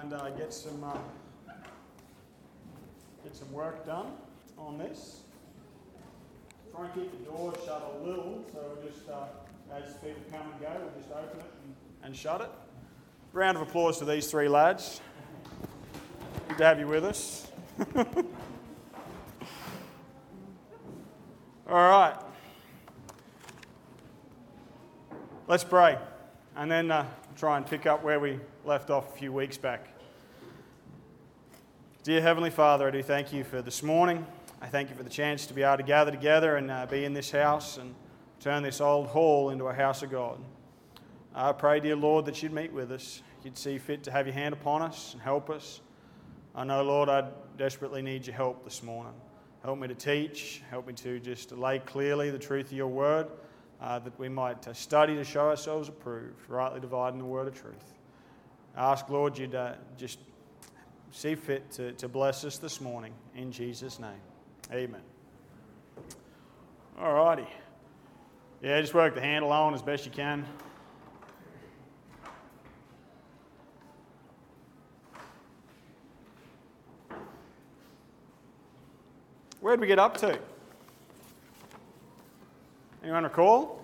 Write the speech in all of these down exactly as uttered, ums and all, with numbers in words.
and uh, get some uh, get some work done on this. Try and keep the doors shut a little, so we'll just uh, as people come and go, we'll just open it and, and shut it. Round of applause for these three lads. Good to have you with us. All right. Let's pray, and then uh, try and pick up where we left off a few weeks back. Dear Heavenly Father, I do thank you for this morning. I thank you for the chance to be able to gather together and uh, be in this house and turn this old hall into a house of God. I pray, dear Lord, that you'd meet with us. You'd see fit to have your hand upon us and help us. I know, Lord, I desperately need your help this morning. Help me to teach. Help me to just lay clearly the truth of your word, uh, that we might uh, study to show ourselves approved, rightly dividing the word of truth. I ask, Lord, you'd uh, just see fit to, to bless us this morning. In Jesus' name, amen. All righty. Yeah, just work the handle on as best you can. Where'd we get up to? Anyone recall?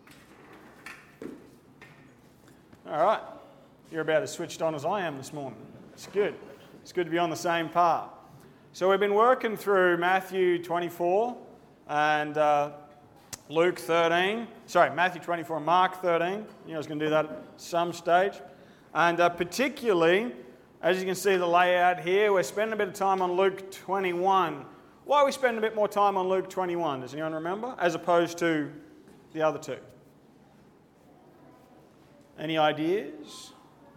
All right. You're about as switched on as I am this morning. It's good. It's good to be on the same path. So we've been working through Matthew twenty-four and uh, Luke thirteen. Sorry, Matthew twenty-four and Mark thirteen. You know I was going to do that at some stage. And uh, particularly, as you can see the layout here, we're spending a bit of time on Luke twenty-one. Why are we spending a bit more time on Luke twenty-one? Does anyone remember? As opposed to the other two? Any ideas?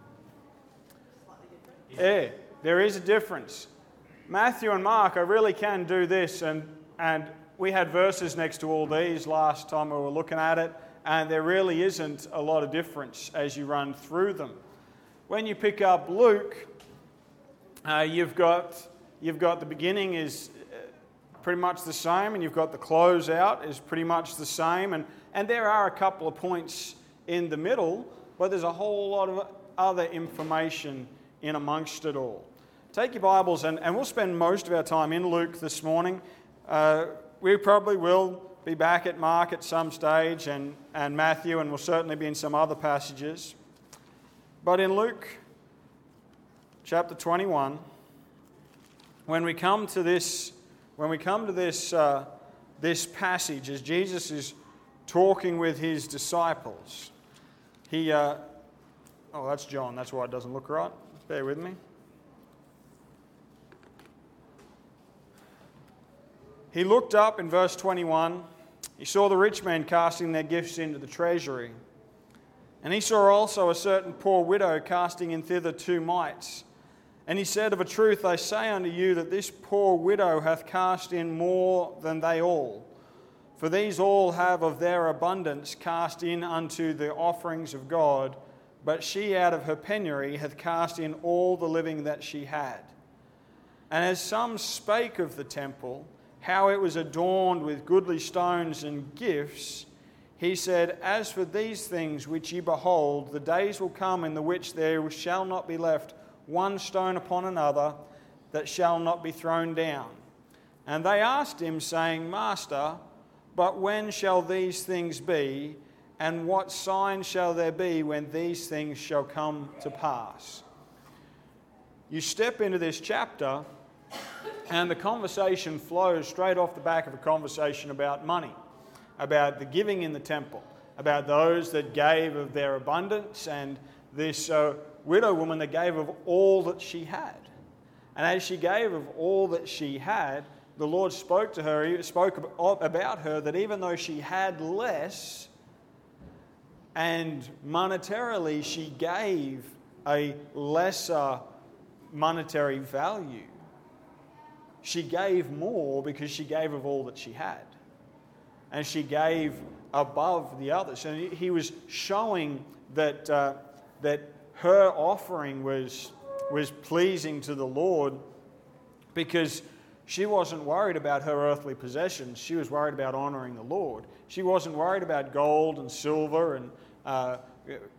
Yeah, there is a difference. Matthew and Mark, I really can do this, and, and we had verses next to all these last time we were looking at it, and there really isn't a lot of difference as you run through them. When you pick up Luke, uh, you've got you've got the beginning is pretty much the same, and you've got the close out is pretty much the same, and, and there are a couple of points in the middle, but there's a whole lot of other information in amongst it all. Take your Bibles, and, and we'll spend most of our time in Luke this morning. Uh, we probably will be back at Mark at some stage, and, and Matthew, and we'll certainly be in some other passages. But in Luke chapter twenty-one, when we come to this When we come to this, uh, this passage, as Jesus is talking with his disciples, he, uh, oh, that's John, that's why it doesn't look right. Bear with me. He looked up in verse twenty-one, he saw the rich men casting their gifts into the treasury. And he saw also a certain poor widow casting in thither two mites. And he said, Of a truth I say unto you that this poor widow hath cast in more than they all. For these all have of their abundance cast in unto the offerings of God, but she out of her penury hath cast in all the living that she had. And as some spake of the temple, how it was adorned with goodly stones and gifts, he said, As for these things which ye behold, the days will come in the which there shall not be left one stone upon another that shall not be thrown down. And they asked him, saying, Master, but when shall these things be? And what sign shall there be when these things shall come to pass? You step into this chapter, and the conversation flows straight off the back of a conversation about money, about the giving in the temple, about those that gave of their abundance, and this uh, widow woman that gave of all that she had. And as she gave of all that she had, the Lord spoke to her, he spoke about her, that even though she had less, and monetarily she gave a lesser monetary value, she gave more because she gave of all that she had. And she gave above the others. And he was showing that uh, that her offering was, was pleasing to the Lord because she wasn't worried about her earthly possessions. She was worried about honouring the Lord. She wasn't worried about gold and silver and uh,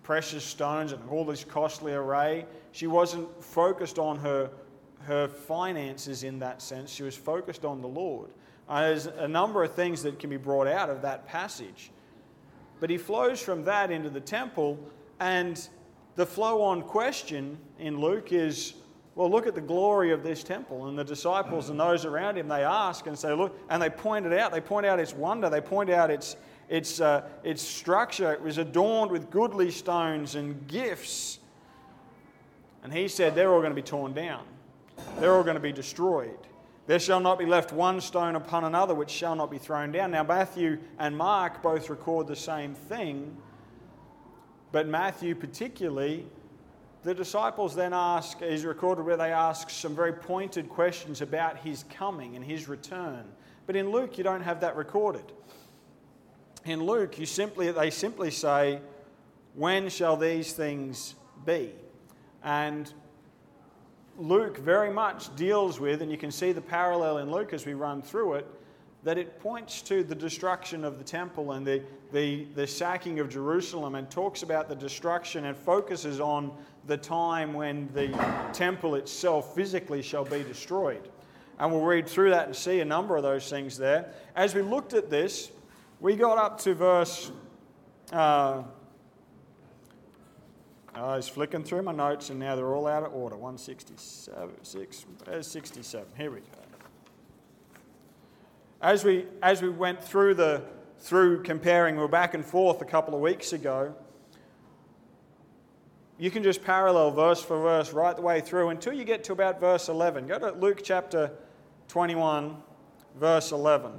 precious stones and all this costly array. She wasn't focused on her, her finances in that sense. She was focused on the Lord. Uh, there's a number of things that can be brought out of that passage. But he flows from that into the temple, and the flow-on question in Luke is, well, look at the glory of this temple. And the disciples and those around him, they ask and say, look, and they point it out. They point out its wonder. They point out its its uh, its structure. It was adorned with goodly stones and gifts. And he said, they're all going to be torn down. They're all going to be destroyed. There shall not be left one stone upon another which shall not be thrown down. Now, Matthew and Mark both record the same thing, but Matthew particularly, the disciples then ask, is recorded where they ask some very pointed questions about his coming and his return. But in Luke, you don't have that recorded. In Luke, you simply they simply say, when shall these things be? And Luke very much deals with, and you can see the parallel in Luke as we run through it, that it points to the destruction of the temple and the, the, the sacking of Jerusalem, and talks about the destruction and focuses on the time when the temple itself physically shall be destroyed. And we'll read through that and see a number of those things there. As we looked at this, we got up to verse... Uh, I was flicking through my notes and now they're all out of order. one sixty-seven, six, sixty-seven. Here we go. As we as we went through the through comparing, we were back and forth a couple of weeks ago. You can just parallel verse for verse right the way through until you get to about verse eleven. Go to Luke chapter twenty-one, verse eleven.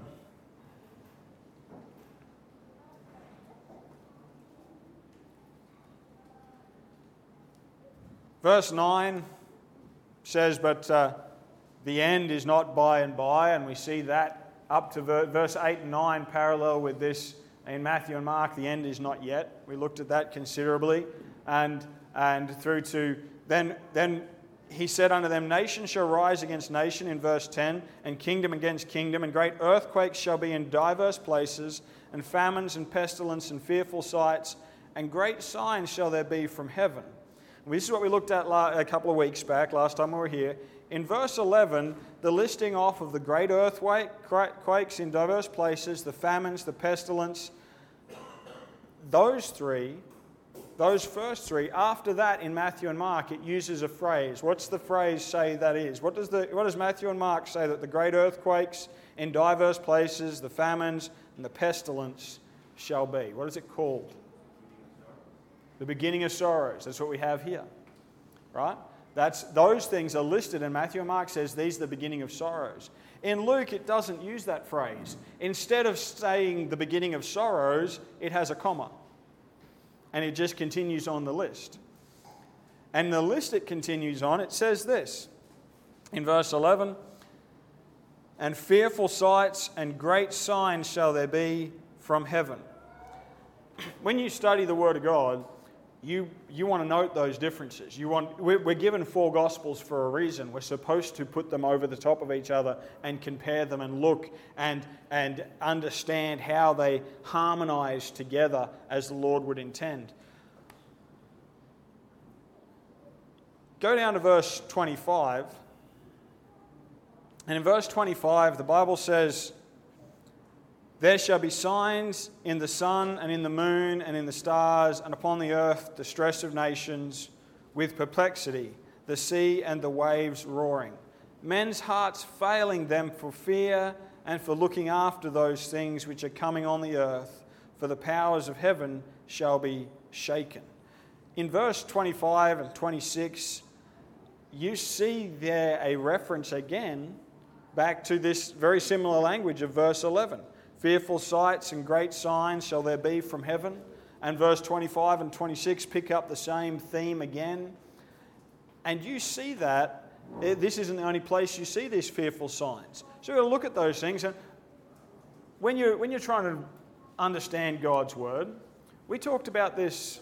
Verse nine says, but uh, the end is not by and by, and we see that up to ver- verse eight and nine parallel with this in Matthew and Mark. The end is not yet. We looked at that considerably, and and through to then then he said unto them, nation shall rise against nation in verse ten, and kingdom against kingdom, and great earthquakes shall be in diverse places, and famines and pestilence and fearful sights, and great signs shall there be from heaven. This is what we looked at a couple of weeks back, last time we were here. In verse eleven, the listing off of the great earthquakes in diverse places, the famines, the pestilence, those three, those first three, after that in Matthew and Mark, it uses a phrase. What's the phrase say that is? What does, the, what does Matthew and Mark say that the great earthquakes in diverse places, the famines, and the pestilence shall be? What is it called? The beginning of sorrows. That's what we have here, right? That's those things are listed, and Matthew and Mark says these are the beginning of sorrows. In Luke, it doesn't use that phrase. Instead of saying the beginning of sorrows, it has a comma, and it just continues on the list. And the list it continues on, it says this in verse eleven, and fearful sights and great signs shall there be from heaven. When you study the Word of God, You you want to note those differences. You want we're, we're given four Gospels for a reason. We're supposed to put them over the top of each other and compare them and look and and understand how they harmonize together as the Lord would intend. Go down to verse twenty-five. And in verse twenty-five, the Bible says, there shall be signs in the sun and in the moon and in the stars, and upon the earth distress of nations with perplexity, the sea and the waves roaring. Men's hearts failing them for fear and for looking after those things which are coming on the earth, for the powers of heaven shall be shaken. In verse twenty-five and twenty-six, you see there a reference again back to this very similar language of verse eleven. Fearful sights and great signs shall there be from heaven. And verse twenty-five and twenty-six pick up the same theme again. And you see that, this isn't the only place you see these fearful signs. So we're going to look at those things. And when you're, when you're trying to understand God's Word, we talked about this.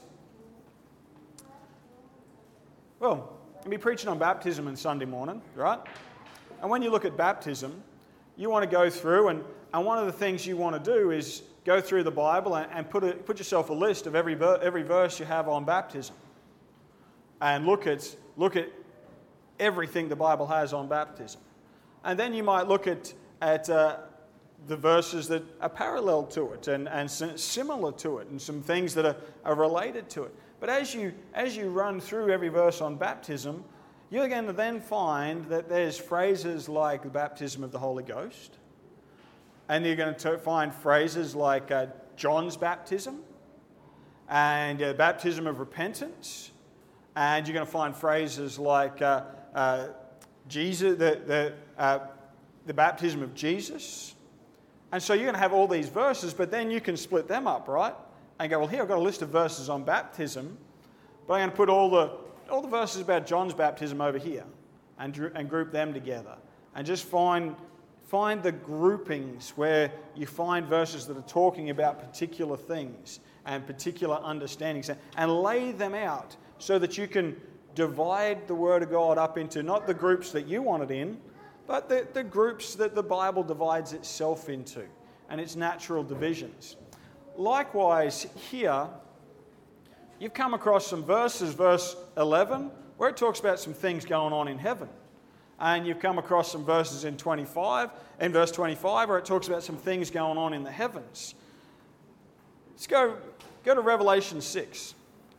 Well, you'll be preaching on baptism on Sunday morning, right? And when you look at baptism, you want to go through and And one of the things you want to do is go through the Bible and, and put, a, put yourself a list of every, ver, every verse you have on baptism. And look at, look at everything the Bible has on baptism. And then you might look at, at uh, the verses that are parallel to it and, and similar to it, and some things that are, are related to it. But as you, as you run through every verse on baptism, you're going to then find that there's phrases like the baptism of the Holy Ghost, and you're going to find phrases like uh, John's baptism, and uh, baptism of repentance, and you're going to find phrases like uh, uh, Jesus, the, the, uh, the baptism of Jesus. And so you're going to have all these verses, but then you can split them up, right? And go, well, here I've got a list of verses on baptism, but I'm going to put all the all the verses about John's baptism over here and, and group them together. And just find, find the groupings where you find verses that are talking about particular things and particular understandings, and lay them out so that you can divide the Word of God up into not the groups that you want it in, but the, the groups that the Bible divides itself into, and its natural divisions. Likewise, here, you've come across some verses, verse eleven, where it talks about some things going on in heaven. And you've come across some verses in twenty-five, in verse twenty-five, where it talks about some things going on in the heavens. Let's go, go to Revelation six.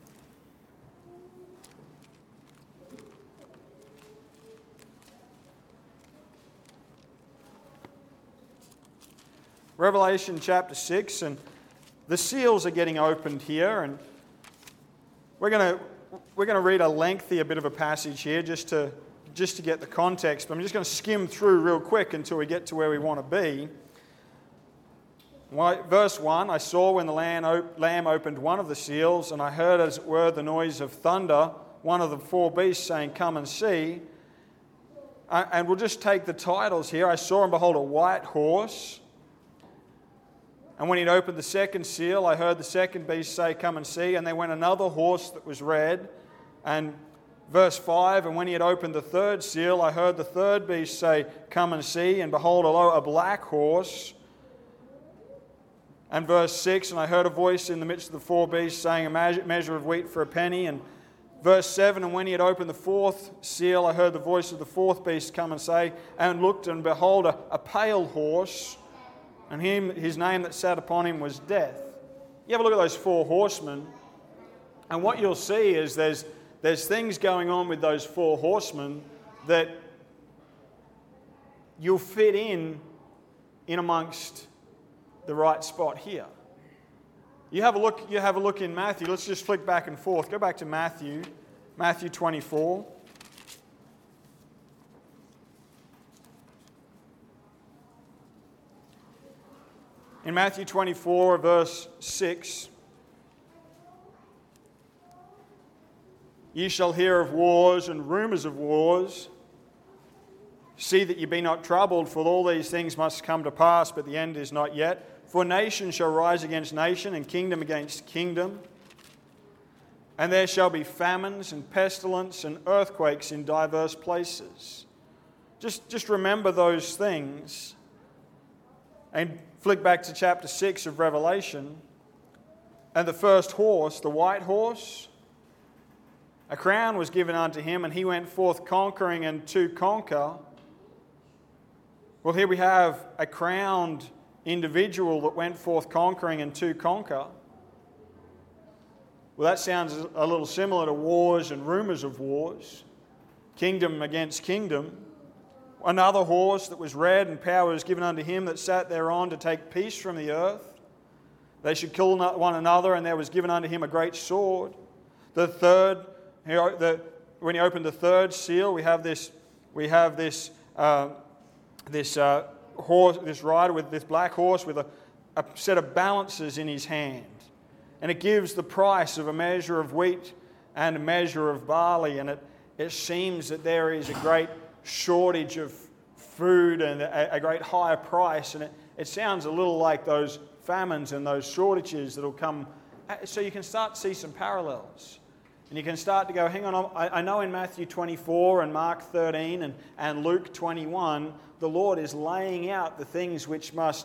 Revelation chapter six, and the seals are getting opened here, and we're going to we're going to read a lengthy a bit of a passage here just to just to get the context. But I'm just going to skim through real quick until we get to where we want to be. Verse one, I saw when the Lamb opened one of the seals, and I heard as it were the noise of thunder, one of the four beasts saying, "Come and see." And we'll just take the titles here. I saw and behold a white horse. And when he'd opened the second seal, I heard the second beast say, "Come and see." And there went another horse that was red. And verse five, and when he had opened the third seal, I heard the third beast say, "Come and see." And behold, a black horse. And verse six, and I heard a voice in the midst of the four beasts saying, "A measure of wheat for a penny." And verse seven, and when he had opened the fourth seal, I heard the voice of the fourth beast come and say, and looked, and behold, a, a pale horse. And him, his name that sat upon him was Death. You have a look at those four horsemen, and what you'll see is there's, there's things going on with those four horsemen that you'll fit in in amongst the right spot here. You have a look, you have a look in Matthew. Let's just flick back and forth. Go back to Matthew, Matthew twenty-four. In Matthew twenty-four, verse six, "Ye shall hear of wars and rumours of wars. See that ye be not troubled, for all these things must come to pass, but the end is not yet. For nation shall rise against nation, and kingdom against kingdom. And there shall be famines and pestilence and earthquakes in diverse places." Just, just remember those things. And flick back to chapter six of Revelation. And the first horse, the white horse, a crown was given unto him, and he went forth conquering and to conquer. Well, here we have a crowned individual that went forth conquering and to conquer. Well, that sounds a little similar to wars and rumours of wars. Kingdom against kingdom. Another horse that was red, and power was given unto him that sat thereon to take peace from the earth. They should kill one another, and there was given unto him a great sword. The third, when he opened the third seal, we have this, we have this, uh, this uh, horse, this rider with this black horse with a, a set of balances in his hand, and it gives the price of a measure of wheat and a measure of barley, and it, it seems that there is a great shortage of food and a, a great higher price, and it, it sounds a little like those famines and those shortages that'll come. So you can start to see some parallels, and you can start to go, hang on, I, I know in Matthew twenty-four and Mark thirteen and, and Luke twenty-one, the Lord is laying out the things which must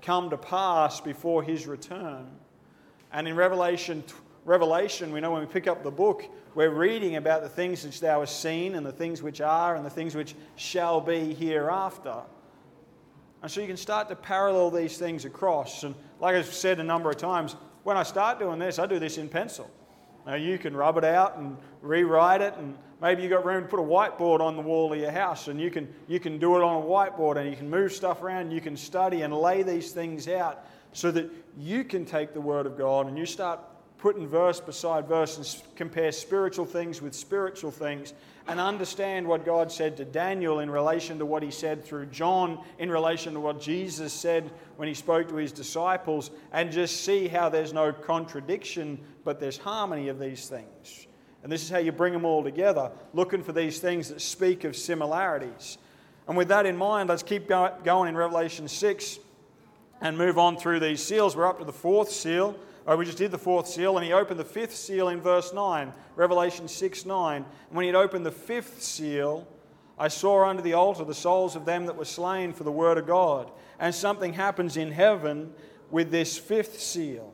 come to pass before his return. And in Revelation, Revelation, we know when we pick up the book, we're reading about the things which thou hast seen and the things which are and the things which shall be hereafter. And so you can start to parallel these things across. And like I've said a number of times, when I start doing this, I do this in pencil. Now you can rub it out and rewrite it, and maybe you've got room to put a whiteboard on the wall of your house, and you can you can do it on a whiteboard, and you can move stuff around, and you can study and lay these things out so that you can take the Word of God and you start putting verse beside verse and compare spiritual things with spiritual things and understand what God said to Daniel in relation to what he said through John in relation to what Jesus said when he spoke to his disciples, and just see how there's no contradiction but there's harmony of these things. And this is how you bring them all together, looking for these things that speak of similarities. And with that in mind, let's keep going in Revelation six and move on through these seals. We're up to the fourth seal. Oh, we just did the fourth seal, and he opened the fifth seal in verse nine, Revelation six nine. And when he had opened the fifth seal, I saw under the altar the souls of them that were slain for the word of God. And something happens in heaven with this fifth seal.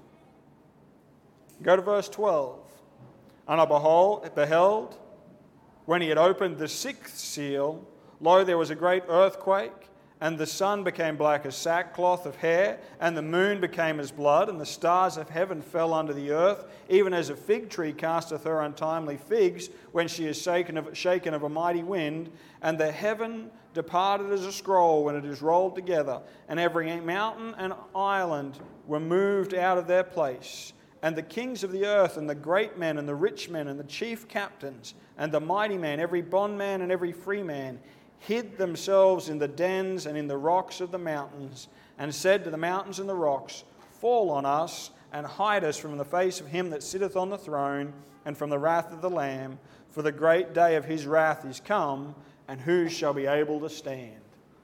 Go to verse twelve. And I behold, beheld, when he had opened the sixth seal, lo, there was a great earthquake, and the sun became black as sackcloth of hair, and the moon became as blood, and the stars of heaven fell under the earth, even as a fig tree casteth her untimely figs when she is shaken of, shaken of a mighty wind. And the heaven departed as a scroll when it is rolled together, and every mountain and island were moved out of their place. And the kings of the earth, and the great men, and the rich men, and the chief captains, and the mighty men, every bondman and every free man, hid themselves in the dens and in the rocks of the mountains, and said to the mountains and the rocks, fall on us, and hide us from the face of him that sitteth on the throne, and from the wrath of the Lamb, for the great day of his wrath is come, and who shall be able to stand?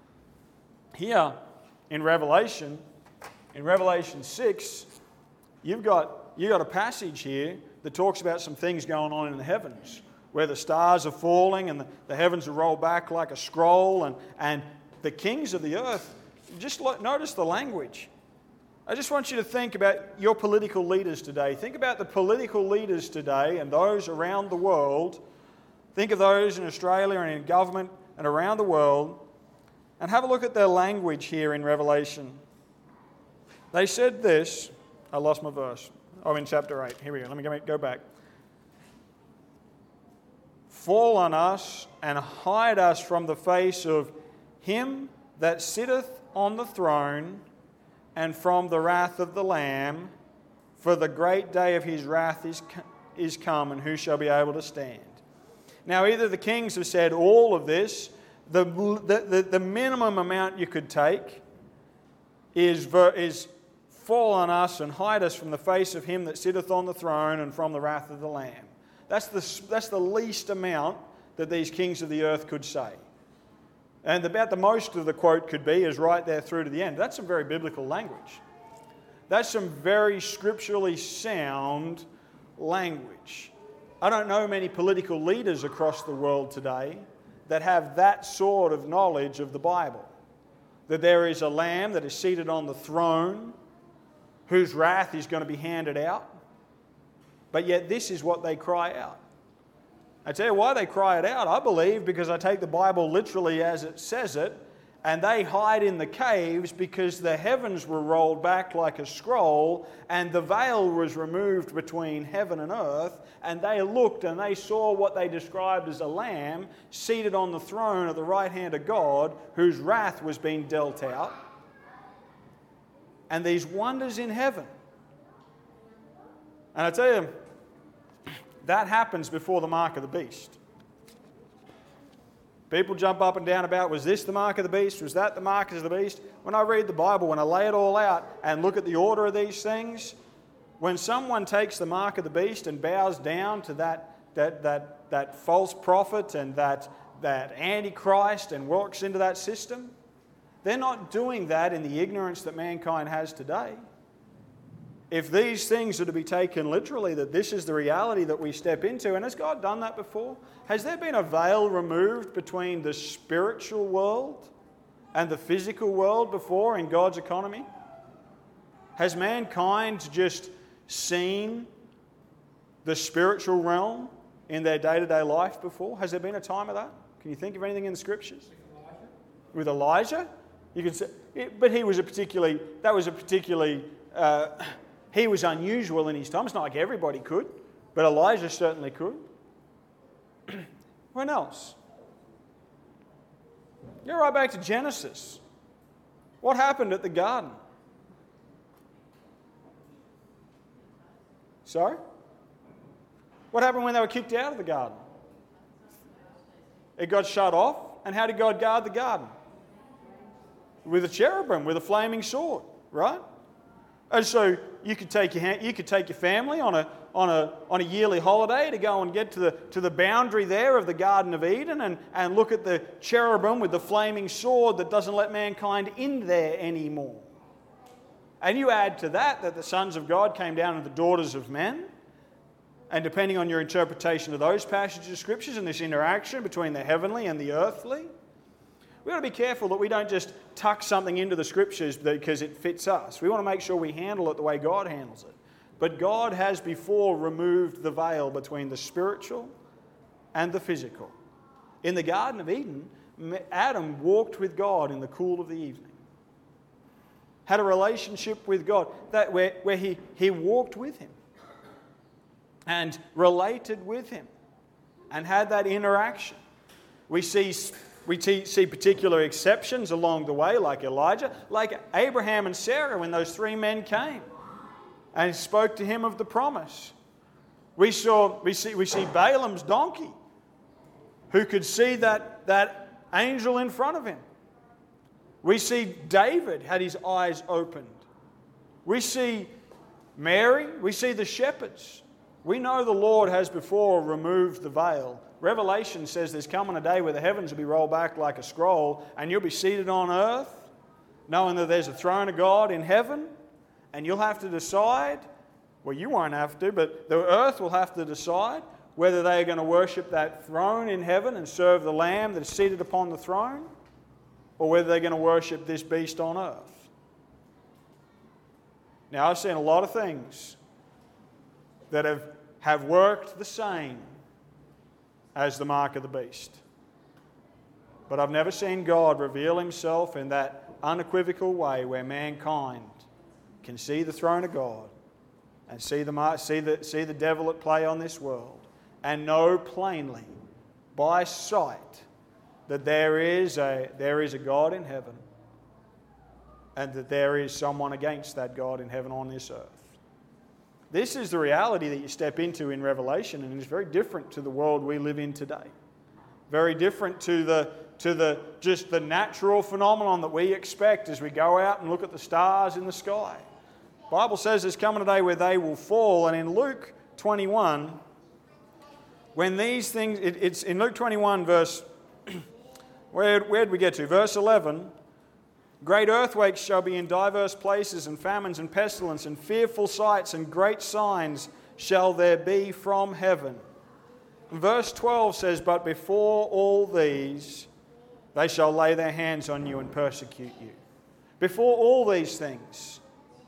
Here in Revelation, in Revelation six, you've got, you've got a passage here that talks about some things going on in the heavens, where the stars are falling and the, the heavens are rolled back like a scroll, and, and the kings of the earth. Just look, notice the language. I just want you to think about your political leaders today. Think about the political leaders today and those around the world. Think of those in Australia and in government and around the world, and have a look at their language here in Revelation. They said this. I lost my verse. Oh, in chapter eight. Here we go. Let me go, go back. Fall on us and hide us from the face of him that sitteth on the throne and from the wrath of the Lamb, for the great day of his wrath is, is come, and who shall be able to stand? Now, either the kings have said all of this, the, the, the, the minimum amount you could take is, is fall on us and hide us from the face of him that sitteth on the throne and from the wrath of the Lamb. That's the, that's the least amount that these kings of the earth could say. And about the most of the quote could be is right there through to the end. That's some very biblical language. That's some very scripturally sound language. I don't know many political leaders across the world today that have that sort of knowledge of the Bible. That there is a lamb that is seated on the throne whose wrath is going to be handed out. But yet this is what they cry out. I tell you why they cry it out. I believe because I take the Bible literally as it says it, and they hide in the caves because the heavens were rolled back like a scroll, and the veil was removed between heaven and earth, and they looked and they saw what they described as a lamb seated on the throne at the right hand of God, whose wrath was being dealt out, and these wonders in heaven. And I tell you, that happens before the mark of the beast. People jump up and down about, was this the mark of the beast? Was that the mark of the beast? When I read the Bible, when I lay it all out and look at the order of these things, when someone takes the mark of the beast and bows down to that, that, that, that false prophet and that, that antichrist and walks into that system, they're not doing that in the ignorance that mankind has today. If these things are to be taken literally, that this is the reality that we step into, and has God done that before? Has there been a veil removed between the spiritual world and the physical world before in God's economy? Has mankind just seen the spiritual realm in their day-to-day life before? Has there been a time of that? Can you think of anything in the Scriptures? With Elijah? You could say, but he was a particularly, that was a particularly, uh, he was unusual in his time. It's not like everybody could, but Elijah certainly could. When else? Go right back to Genesis. What happened at the garden? Sorry? What happened when they were kicked out of the garden? It got shut off. And how did God guard the garden? With a cherubim, with a flaming sword, right? And so you could take your you could take your family on a on a on a yearly holiday to go and get to the to the boundary there of the Garden of Eden and, and look at the cherubim with the flaming sword that doesn't let mankind in there anymore. And you add to that that the sons of God came down to the daughters of men. And depending on your interpretation of those passages of Scriptures and this interaction between the heavenly and the earthly, we've got to be careful that we don't just tuck something into the Scriptures because it fits us. We want to make sure we handle it the way God handles it. But God has before removed the veil between the spiritual and the physical. In the Garden of Eden, Adam walked with God in the cool of the evening. Had a relationship with God that where, where he, he walked with Him. And related with Him and had that interaction. We see, we see particular exceptions along the way, like Elijah, like Abraham and Sarah when those three men came and spoke to him of the promise. We saw, we see, we see Balaam's donkey who could see that, that angel in front of him. We see David had his eyes opened. We see Mary, we see the shepherds. We know the Lord has before removed the veil. Revelation says there's coming a day where the heavens will be rolled back like a scroll and you'll be seated on earth knowing that there's a throne of God in heaven and you'll have to decide, well, you won't have to, but the earth will have to decide whether they are going to worship that throne in heaven and serve the Lamb that is seated upon the throne or whether they're going to worship this beast on earth. Now, I've seen a lot of things that have, have worked the same as the mark of the beast. But I've never seen God reveal Himself in that unequivocal way where mankind can see the throne of God and see the, see the, see the devil at play on this world and know plainly by sight that there is a, there is a God in heaven and that there is someone against that God in heaven on this earth. This is the reality that you step into in Revelation, and it's very different to the world we live in today. Very different to the to the just the natural phenomenon that we expect as we go out and look at the stars in the sky. The Bible says there's coming a day where they will fall, and in Luke twenty-one, when these things, it, it's in Luke twenty-one, verse, where where did we get to? Verse eleven. Great earthquakes shall be in diverse places, and famines and pestilence, and fearful sights and great signs shall there be from heaven. And verse twelve says, but before all these, they shall lay their hands on you and persecute you. Before all these things,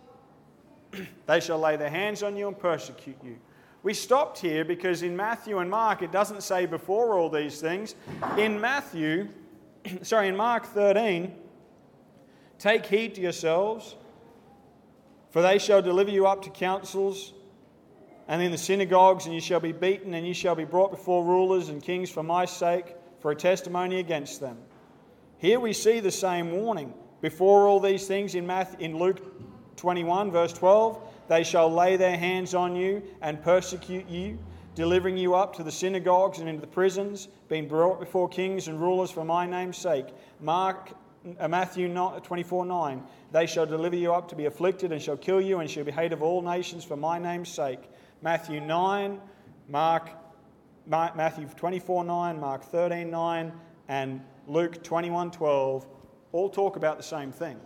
they shall lay their hands on you and persecute you. We stopped here because in Matthew and Mark, it doesn't say before all these things. In Matthew, sorry, in Mark thirteen, take heed to yourselves, for they shall deliver you up to councils and in the synagogues, and you shall be beaten, and you shall be brought before rulers and kings for my sake, for a testimony against them. Here we see the same warning. Before all these things in Matthew, in Luke twenty-one, verse twelve, they shall lay their hands on you and persecute you, delivering you up to the synagogues and into the prisons, being brought before kings and rulers for my name's sake. Mark Matthew twenty-four nine, they shall deliver you up to be afflicted and shall kill you and shall be hated of all nations for my name's sake. Matthew nine, Mark, Matthew twenty-four nine, Mark thirteen nine, and Luke twenty-one twelve all talk about the same thing.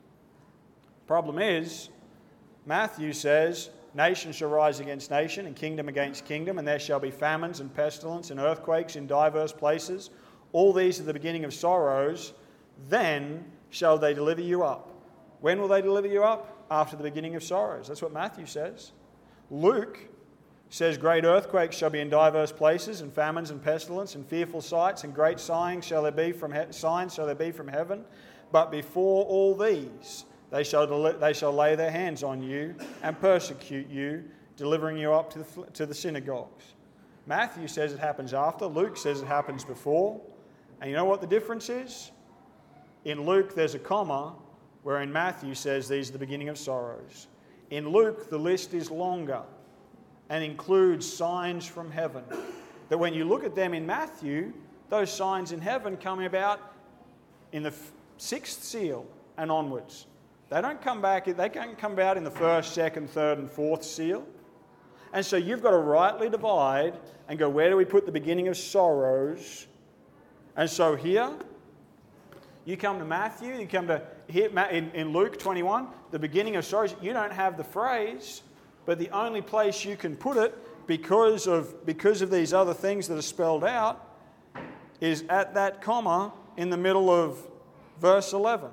Problem is, Matthew says, nation shall rise against nation and kingdom against kingdom, and there shall be famines and pestilence and earthquakes in diverse places. All these are the beginning of sorrows. Then shall they deliver you up. When will they deliver you up? after the beginning of sorrows. That's what Matthew says. Luke says, great earthquakes shall be in diverse places, and famines and pestilence, and fearful sights, and great signs shall there be from he- signs shall there be from heaven. But before all these, they shall del- they shall lay their hands on you and persecute you, delivering you up to the, to the synagogues. Matthew says it happens after. Luke says it happens before. And you know what the difference is? In Luke, there's a comma, where in Matthew says these are the beginning of sorrows. In Luke, the list is longer and includes signs from heaven. That when you look at them in Matthew, those signs in heaven come about in the sixth seal and onwards. They don't come back, they can't come about in the first, second, third, and fourth seal. And so you've got to rightly divide and go, where do we put the beginning of sorrows? And so here, you come to Matthew, you come to here in, in Luke twenty-one, the beginning of sorrows. You don't have the phrase, but the only place you can put it, because of, because of these other things that are spelled out, is at that comma in the middle of verse eleven.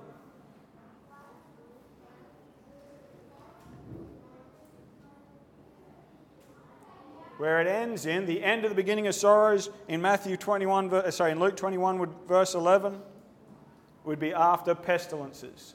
Where it ends in, the end of the beginning of sorrows in Matthew twenty-one, sorry, in Luke twenty-one, would, verse eleven, would be after pestilences.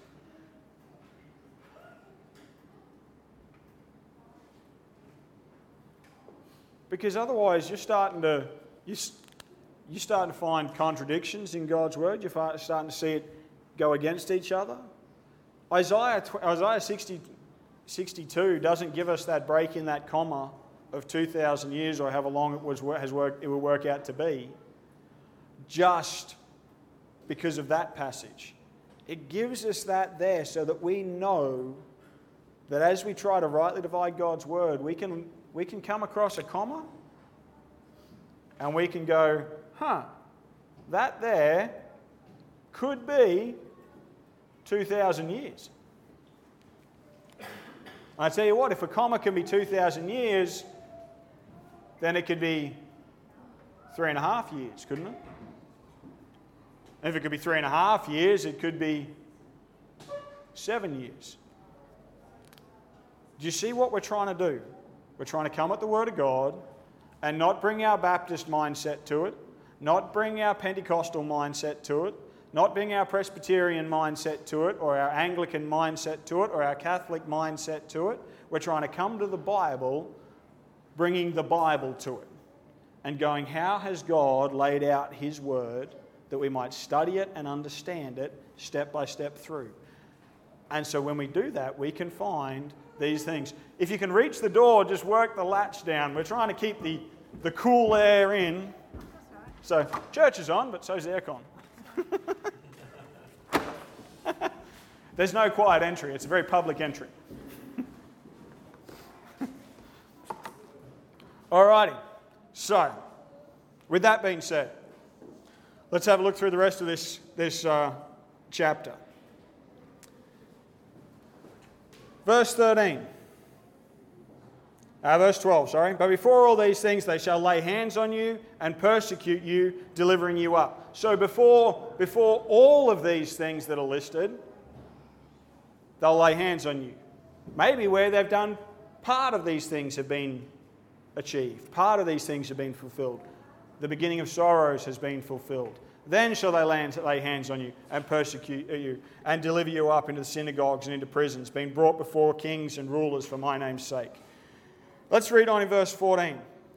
Because otherwise you're starting to you you're starting to find contradictions in God's word. You're starting to see it go against each other. Isaiah Isaiah sixty, sixty-two doesn't give us that break in that comma of two thousand years, or however long it was has worked it will work out to be, just because of that passage. It gives us that there so that we know that as we try to rightly divide God's word, we can we can come across a comma and we can go, huh, that there could be two thousand years. I tell you what, if a comma can be two thousand years, then it could be three and a half years, couldn't it? And if it could be three and a half years, it could be seven years. Do you see what we're trying to do? We're trying to come at the Word of God and not bring our Baptist mindset to it, not bring our Pentecostal mindset to it, not bring our Presbyterian mindset to it, or our Anglican mindset to it, or our Catholic mindset to it. We're trying to come to the Bible, bringing the Bible to it, and going, how has God laid out His Word that we might study it and understand it step by step through? And so when we do that, we can find these things. If you can reach the door, just work the latch down. We're trying to keep the, the cool air in. So church is on, but so's the aircon. There's no quiet entry. It's a very public entry. Alrighty. So, with that being said, let's have a look through the rest of this, this uh, chapter. Verse thirteen. Uh, verse twelve, sorry. But before all these things they shall lay hands on you and persecute you, delivering you up. So before, before all of these things that are listed, they'll lay hands on you. Maybe where they've done, part of these things have been achieved. Part of these things have been fulfilled. The beginning of sorrows has been fulfilled. Then shall they lay hands on you and persecute you and deliver you up into the synagogues and into prisons, being brought before kings and rulers for my name's sake. Let's read on in verse fourteen.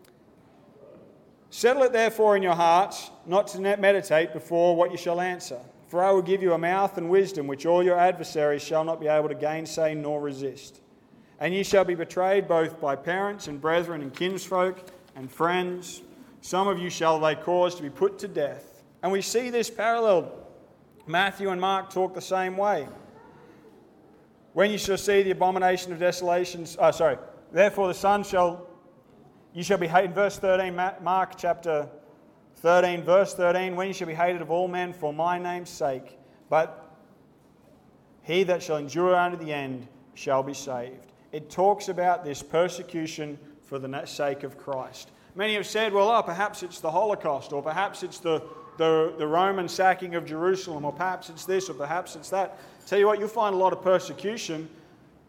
Settle it therefore in your hearts, not to meditate before what you shall answer. For I will give you a mouth and wisdom, which all your adversaries shall not be able to gainsay nor resist. And ye shall be betrayed both by parents and brethren and kinsfolk and friends. Some of you shall they cause to be put to death. And we see this paralleled. Matthew and Mark talk the same way. When you shall see the abomination of desolations, oh, sorry, therefore the Son shall, you shall be hated, verse thirteen, Mark chapter thirteen, verse thirteen, when you shall be hated of all men for my name's sake, but he that shall endure unto the end shall be saved. It talks about this persecution for the sake of Christ. Many have said, well, oh, perhaps it's the Holocaust, or perhaps it's the The, the Roman sacking of Jerusalem, or perhaps it's this, or perhaps it's that. Tell you what, you'll find a lot of persecution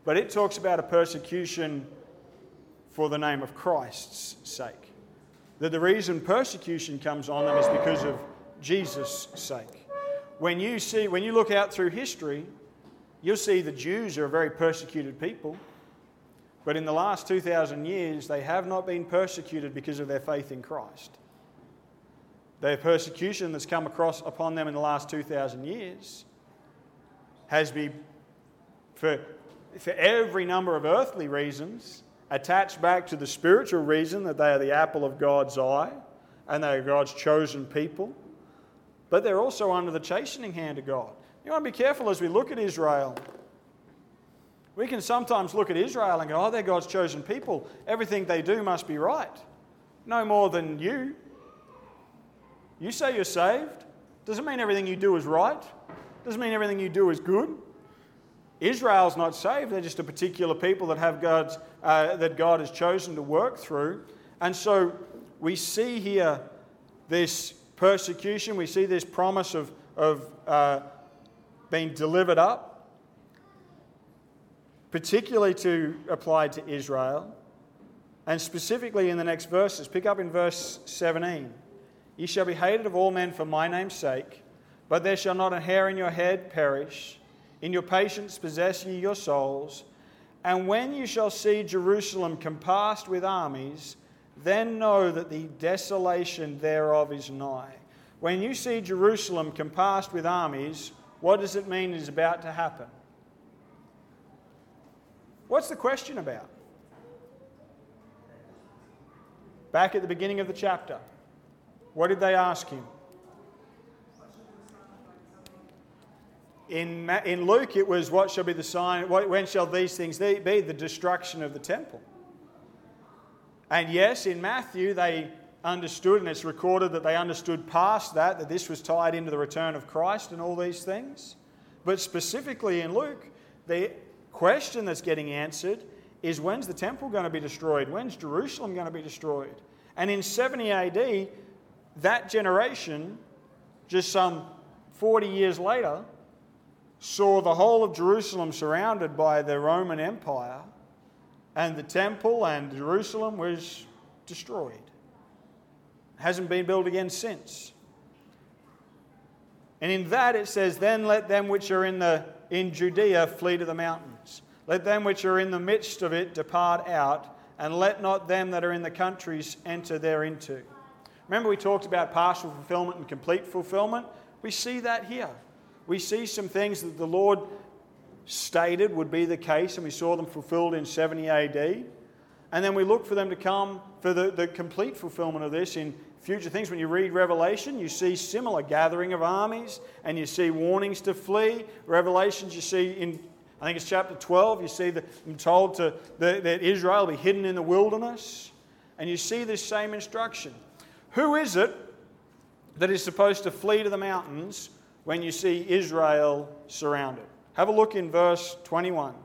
but it talks about a persecution for the name of Christ's sake. That the reason persecution comes on them is because of Jesus' sake. When you see, when you look out through history, you'll see the Jews are a very persecuted people. But in the last two thousand years, they have not been persecuted because of their faith in Christ. Their persecution that's come across upon them in the last two thousand years has been for, for every number of earthly reasons attached back to the spiritual reason that they are the apple of God's eye and they are God's chosen people. But they're also under the chastening hand of God. You want to be careful as we look at Israel. We can sometimes look at Israel and go, oh, they're God's chosen people. Everything they do must be right. No more than you. You say you're saved. Doesn't mean everything you do is right. Doesn't mean everything you do is good. Israel's not saved. They're just a particular people that have God's, uh, that God has chosen to work through. And so we see here this persecution. We see this promise of, of uh, being delivered up, particularly to apply to Israel. And specifically in the next verses, pick up in verse seventeen. Ye shall be hated of all men for my name's sake, but there shall not a hair in your head perish. In your patience possess ye your souls. And when you shall see Jerusalem compassed with armies, then know that the desolation thereof is nigh. When you see Jerusalem compassed with armies, what does it mean is about to happen? What's the question about? Back at the beginning of the chapter, what did they ask him? In, in Luke, it was, what shall be the sign, when shall these things be? The destruction of the temple. And yes, in Matthew, they understood, and it's recorded that they understood past that, that this was tied into the return of Christ and all these things. But specifically in Luke, the question that's getting answered is, when's the temple going to be destroyed? When's Jerusalem going to be destroyed? And in seventy A D, that generation, just some forty years later, saw the whole of Jerusalem surrounded by the Roman Empire, and the temple and Jerusalem was destroyed. Hasn't been built again since. And in that it says, then let them which are in the in Judea flee to the mountains. Let them which are in the midst of it depart out, and let not them that are in the countries enter thereinto. Remember we talked about partial fulfillment and complete fulfillment? We see that here. We see some things that the Lord stated would be the case, and we saw them fulfilled in seventy A D. And then we look for them to come for the, the complete fulfillment of this in future things. When you read Revelation, you see similar gathering of armies, and you see warnings to flee. Revelations, you see in, I think it's chapter twelve, you see that I'm told to, that, that Israel will be hidden in the wilderness. And you see this same instruction. Who is it that is supposed to flee to the mountains when you see Israel surrounded? Have a look in verse twenty-one.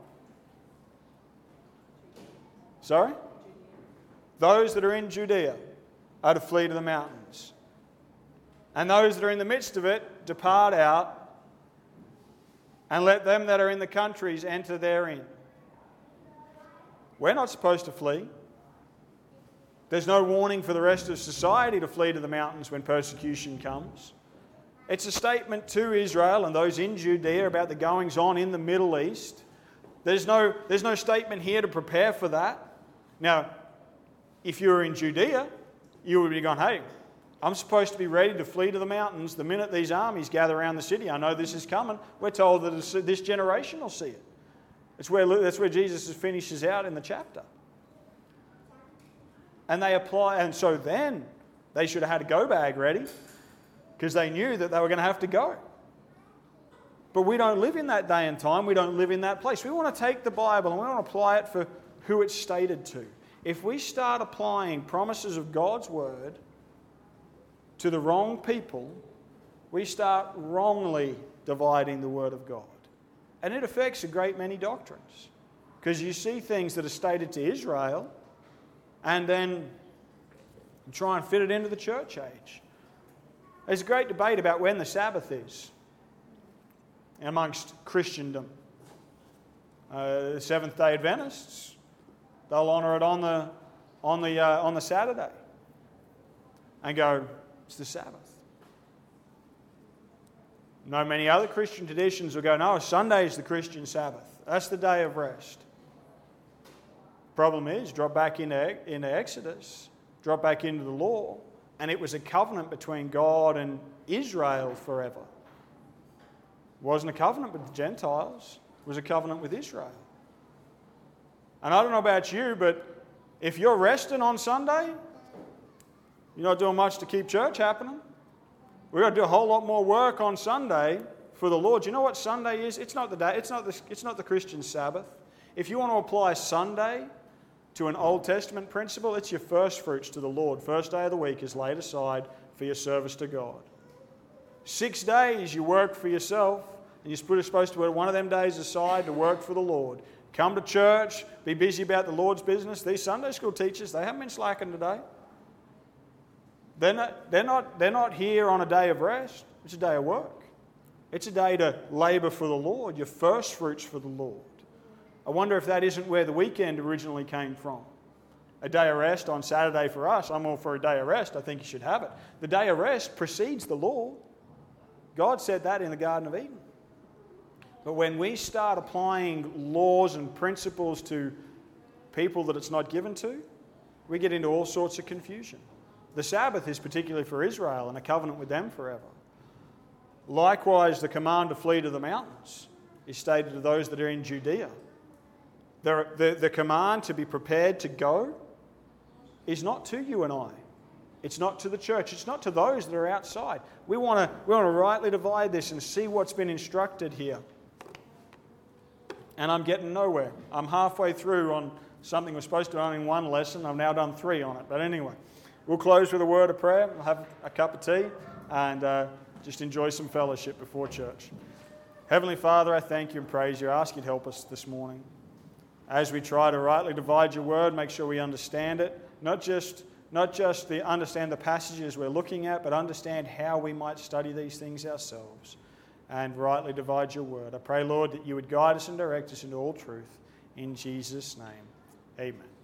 Sorry? Those that are in Judea are to flee to the mountains. And those that are in the midst of it depart out, and let them that are in the countries enter therein. We're not supposed to flee. There's no warning for the rest of society to flee to the mountains when persecution comes. It's a statement to Israel and those in Judea about the goings-on in the Middle East. There's no, there's no statement here to prepare for that. Now, if you were in Judea, you would be going, hey, I'm supposed to be ready to flee to the mountains the minute these armies gather around the city. I know this is coming. We're told that this generation will see it. It's where, that's where Jesus finishes out in the chapter. And they apply, and so then they should have had a go bag ready, because they knew that they were going to have to go. But we don't live in that day and time. We don't live in that place. We want to take the Bible and we want to apply it for who it's stated to. If we start applying promises of God's word to the wrong people, we start wrongly dividing the word of God. And it affects a great many doctrines. Because you see things that are stated to Israel and then try and fit it into the church age. There's a great debate about when the Sabbath is amongst Christendom. Uh, the Seventh-day Adventists, they'll honour it on the, on, the, uh, on the Saturday and go, it's the Sabbath. No, many other Christian traditions will go, no, Sunday is the Christian Sabbath. That's the day of rest. Problem is, drop back into, into Exodus, drop back into the law, and it was a covenant between God and Israel forever. It wasn't a covenant with the Gentiles. It was a covenant with Israel. And I don't know about you, but if you're resting on Sunday, you're not doing much to keep church happening. We've got to do a whole lot more work on Sunday for the Lord. Do you know what Sunday is? It's not the day. It's not the, it's not the Christian Sabbath. If you want to apply Sunday to an Old Testament principle, it's your first fruits to the Lord. First day of the week is laid aside for your service to God. Six days you work for yourself, and you're supposed to put one of them days aside to work for the Lord. Come to church, be busy about the Lord's business. These Sunday school teachers, they haven't been slacking today. They're not, they're not, they're not here on a day of rest. It's a day of work. It's a day to labour for the Lord, your first fruits for the Lord. I wonder if that isn't where the weekend originally came from. A day of rest on Saturday for us. I'm all for a day of rest. I think you should have it. The day of rest precedes the law. God said that in the Garden of Eden. But when we start applying laws and principles to people that it's not given to, we get into all sorts of confusion. The Sabbath is particularly for Israel and a covenant with them forever. Likewise, the command to flee to the mountains is stated to those that are in Judea. The, the, the command to be prepared to go is not to you and I. It's not to the church. It's not to those that are outside. We want to we want to rightly divide this and see what's been instructed here. And I'm getting nowhere. I'm halfway through on something we're supposed to do in one lesson. I've now done three on it. But anyway, we'll close with a word of prayer. We'll have a cup of tea and uh, just enjoy some fellowship before church. Heavenly Father, I thank you and praise you. I ask you to help us this morning. As we try to rightly divide your word, make sure we understand it. Not just, not just the, understand the passages we're looking at, but understand how we might study these things ourselves and rightly divide your word. I pray, Lord, that you would guide us and direct us into all truth. In Jesus' name, amen.